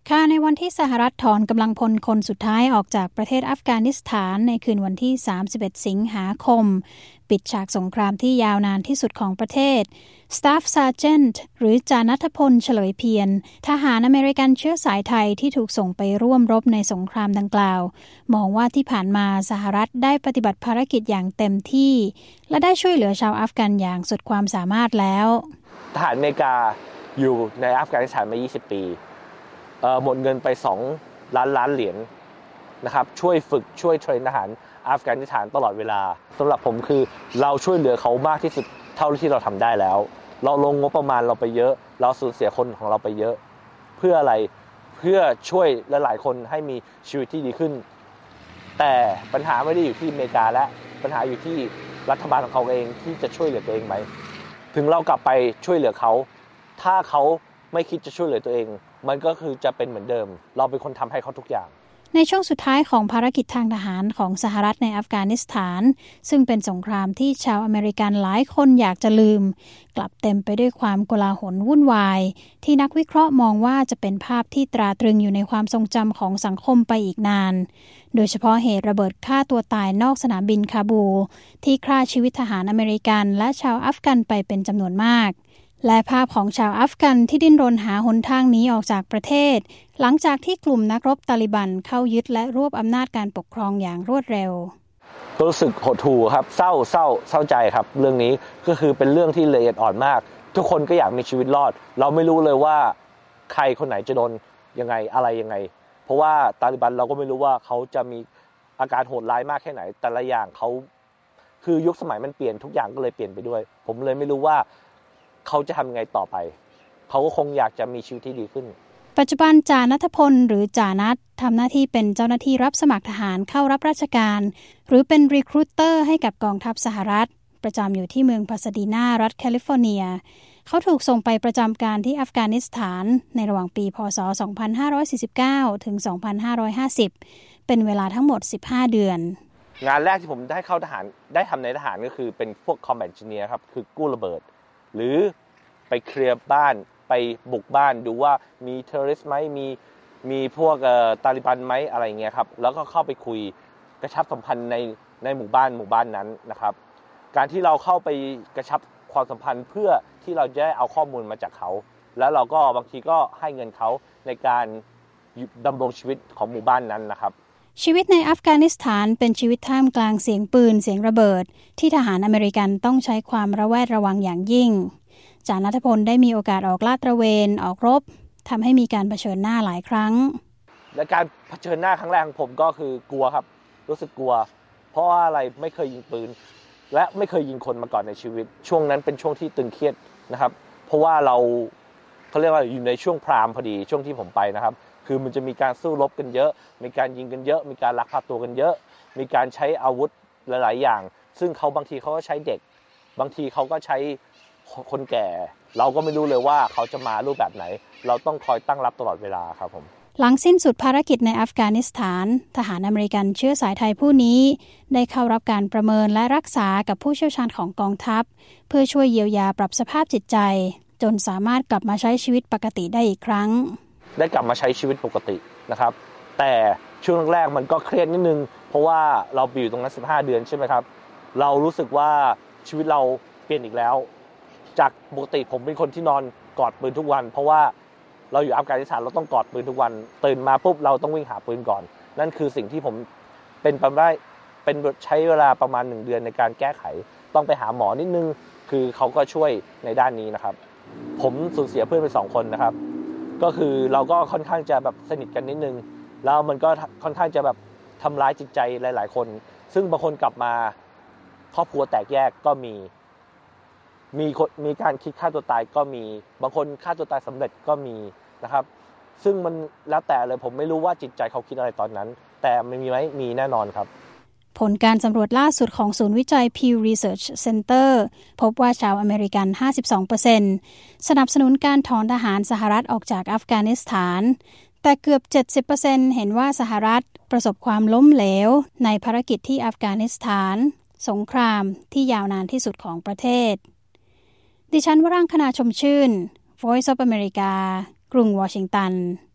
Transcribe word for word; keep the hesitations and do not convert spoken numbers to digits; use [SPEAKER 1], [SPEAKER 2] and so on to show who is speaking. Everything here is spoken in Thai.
[SPEAKER 1] ค่ะในวันที่สหรัฐถอนกำลังพลคนสุดท้ายออกจากประเทศอัฟกานิสถานในคืนวันที่สามสิบเอ็ดสิงหาคมปิดฉากสงครามที่ยาวนานที่สุดของประเทศ Staff Sergeant หรือจ่าณัฐพลเฉลยเพียรทหารอเมริกันเชื้อสายไทยที่ถูกส่งไปร่วมรบในสงครามดังกล่าวมองว่าที่ผ่านมาสหรัฐได้ปฏิบัติภารกิจอย่างเต็มที่และได้ช่วยเหลือชาวอัฟกันอย่างสุดความสามารถแล้ว
[SPEAKER 2] ทหารอเมริกาอยู่ในอัฟกานิสถานมายี่สิบปีเอ่อหมดเงินไปสองล้านล้านเหรียญนะครับช่วยฝึกช่วยเทรนทหารอัฟกานิสถานตลอดเวลาสำหรับผมคือเราช่วยเหลือเขามากที่สุดเท่าที่เราทำได้แล้วเราลงงบประมาณเราไปเยอะเราสูญเสียคนของเราไปเยอะเพื่ออะไรเพื่อช่วยหลายๆคนให้มีชีวิตที่ดีขึ้นแต่ปัญหาไม่ได้อยู่ที่อเมริกาและปัญหาอยู่ที่รัฐบาลของเขาเองที่จะช่วยเหลือตัวเองไหมถึงเรากลับไปช่วยเหลือเขาถ้าเขาไม่คิดจะช่วยเหลือตัวเองมันก็คือจะเป็นเหมือนเดิมเราเป็นคนทำให้เขาทุกอย่าง
[SPEAKER 1] ในช่วงสุดท้ายของภารกิจทางทหารของสหรัฐในอัฟกานิสถานซึ่งเป็นสงครามที่ชาวอเมริกันหลายคนอยากจะลืมกลับเต็มไปด้วยความโกลาหลวุ่นวายที่นักวิเคราะห์มองว่าจะเป็นภาพที่ตราตรึงอยู่ในความทรงจำของสังคมไปอีกนานโดยเฉพาะเหตุระเบิดฆ่าตัวตายนอกสนามบินคาบูลที่ฆ่าชีวิตทหารอเมริกันและชาวอัฟกันไปเป็นจำนวนมากและภาพของชาวอัฟกันที่ดิ้นรนหาหนทางหนีออกจากประเทศหลังจากที่กลุ่มนักรบตาลิบันเข้ายึดและรวบอำนาจการปกครองอย่างรวดเร็ว
[SPEAKER 2] รู้สึกหดหู่ครับเศร้าเศร้าเศร้าใจครับเรื่องนี้ก็คือเป็นเรื่องที่ละเอียดอ่อนมากทุกคนก็อยากมีชีวิตรอดเราไม่รู้เลยว่าใครคนไหนจะโดนยังไงอะไรยังไงเพราะว่าตาลิบันเราก็ไม่รู้ว่าเขาจะมีอาการโหดร้ายมากแค่ไหนแต่ละอย่างเขาคือยุคสมัยมันเปลี่ยนทุกอย่างก็เลยเปลี่ยนไปด้วยผมเลยไม่รู้ว่าเขาจะทำยังไงต่อไปเขาก็คงอยากจะมีชีวิตที่ดีขึ้น
[SPEAKER 1] ปัจจุบันจ่าณัฐพลหรือจ่านัททำหน้าที่เป็นเจ้าหน้าที่รับสมัครทหารเข้ารับราชการหรือเป็นรีครูเตอร์ให้กับกองทัพสหรัฐประจำอยู่ที่เมืองพาซาดีนารัฐแคลิฟอร์เนียเขาถูกส่งไปประจำการที่อัฟกานิสถานในระหว่างปีพ.ศ. สองพันห้าร้อยสี่สิบเก้า ถึง สองพันห้าร้อยห้าสิบเป็นเวลาทั้งหมดสิบห้าเดือน
[SPEAKER 2] งานแรกที่ผมได้เข้าทหารได้ทำในทหารก็คือเป็นพวก Combat Engineer ครับคือกู้ระเบิดหรือไปเคลียร์บ้านไปบุกบ้านดูว่ามีเทอร์ริสต์ไหมมีมีพวกเอ่อตาลิบันไหมอะไรเงี้ยครับแล้วก็เข้าไปคุยกระชับสัมพันธ์ในในหมู่บ้านหมู่บ้านนั้นนะครับการที่เราเข้าไปกระชับความสัมพันธ์เพื่อที่เราจะได้เอาข้อมูลมาจากเขาแล้วเราก็บางทีก็ให้เงินเขาในการดำรงชีวิตของหมู่บ้านนั้นนะครับ
[SPEAKER 1] ชีวิตในอัฟกานิสถานเป็นชีวิตท่ามกลางเสียงปืนเสียงระเบิดที่ทหารอเมริกันต้องใช้ความระแวดระวังอย่างยิ่งจ่าณัฐพลได้มีโอกาสออกลาดตระเวนออกรบทำให้มีการเผชิญหน้าหลายครั้ง
[SPEAKER 2] และการเผชิญหน้าครั้งแรกของผมก็คือกลัวครับรู้สึกกลัวเพราะว่าอะไรไม่เคยยิงปืนและไม่เคยยิงคนมาก่อนในชีวิตช่วงนั้นเป็นช่วงที่ตึงเครียดนะครับเพราะว่าเราเขาเรียกว่าอยู่ในช่วงพรามพอดีช่วงที่ผมไปนะครับคือมันจะมีการสู้รบกันเยอะมีการยิงกันเยอะมีการลักพาตัวกันเยอะมีการใช้อาวุธหลายๆอย่างซึ่งเขาบางทีเขาก็ใช้เด็กบางทีเขาก็ใช้คนแก่เราก็ไม่รู้เลยว่าเขาจะมารูปแบบไหนเราต้องคอยตั้งรับตลอดเวลาครับผม
[SPEAKER 1] หลังสิ้นสุดภารกิจในอัฟกานิสถานทหารอเมริกันเชื้อสายไทยผู้นี้ได้เข้ารับการประเมินและรักษากับผู้เชี่ยวชาญของกองทัพเพื่อช่วยเยียวยาปรับสภาพจิตใจจนสามารถกลับมาใช้ชีวิตปกติได้อีกครั้ง
[SPEAKER 2] ได้กลับมาใช้ชีวิตปกตินะครับแต่ช่วงแรกมันก็เครียดนิดนึงเพราะว่าเราอยู่ตรงนั้นสิบห้าเดือนใช่ไหมครับเรารู้สึกว่าชีวิตเราเปลี่ยนอีกแล้วจากปกติผมเป็นคนที่นอนกอดปืนทุกวันเพราะว่าเราอยู่อัฟกานิสถานเราต้องกอดปืนทุกวันตื่นมาปุ๊บเราต้องวิ่งหาปืนก่อนนั่นคือสิ่งที่ผมเป็นไปได้เป็นใช้เวลาประมาณหนึ่งเดือนในการแก้ไขต้องไปหาหมอนิดนึงคือเขาก็ช่วยในด้านนี้นะครับผมสูญเสียเพื่อนไปสองคนนะครับก็คือเราก็ค่อนข้างจะแบบสนิทกันนิดนึงแล้วมันก็ค่อนข้างจะแบบทำร้ายจิตใจหลายๆคนซึ่งบางคนกลับมาครอบครัวแตกแยกก็มีมีมีการคิดฆ่าตัวตายก็มีบางคนฆ่าตัวตายสำเร็จก็มีนะครับซึ่งมันแล้วแต่เลยผมไม่รู้ว่าจิตใจเขาคิดอะไรตอนนั้นแต่ไม่มีไหมมีแน่นอนครับ
[SPEAKER 1] ผลการสำรวจล่าสุดของศูนย์วิจัย Pew Research Center พบว่าชาวอเมริกัน ห้าสิบสองเปอร์เซ็นต์ สนับสนุนการถอนทหารสหรัฐออกจากอัฟกานิสถานแต่เกือบ เจ็ดสิบเปอร์เซ็นต์ เห็นว่าสหรัฐประสบความล้มเหลวในภารกิจที่อัฟกานิสถานสงครามที่ยาวนานที่สุดของประเทศดิฉันวรังคณาชมชื่น Voice of America กรุงวอชิงตัน